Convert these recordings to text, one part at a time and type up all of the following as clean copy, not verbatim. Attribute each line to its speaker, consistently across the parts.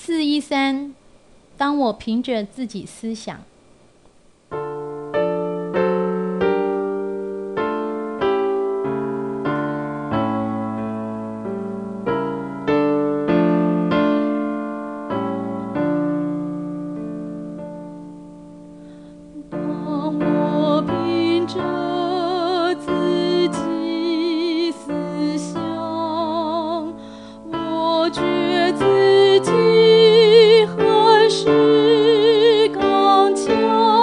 Speaker 1: 413，当我凭着自己思想。
Speaker 2: 当我凭着自己思想，我觉自己还是刚强，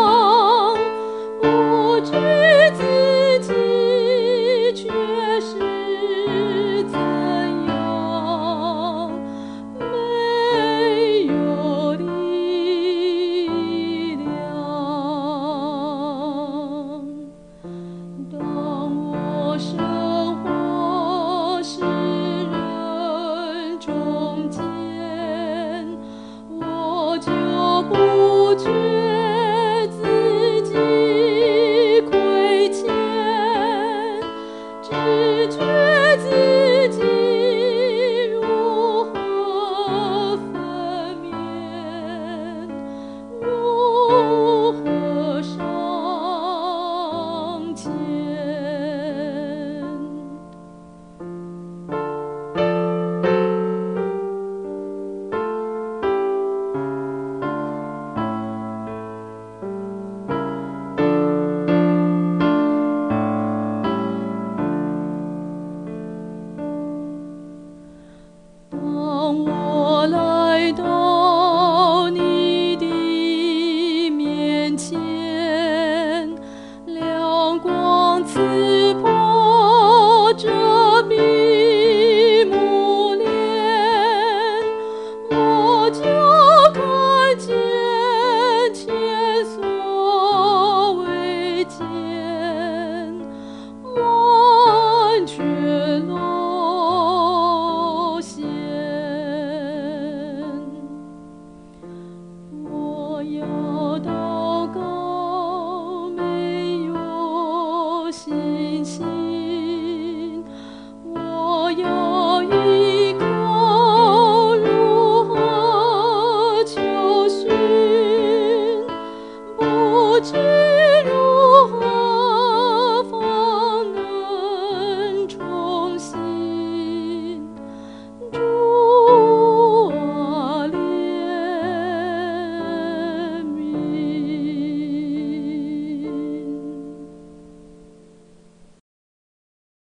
Speaker 2: 我觉自己却是怎样，没有力量。当我生活是人中间，我就不觉自己亏欠，只觉自己如何分娩，如何上前。当我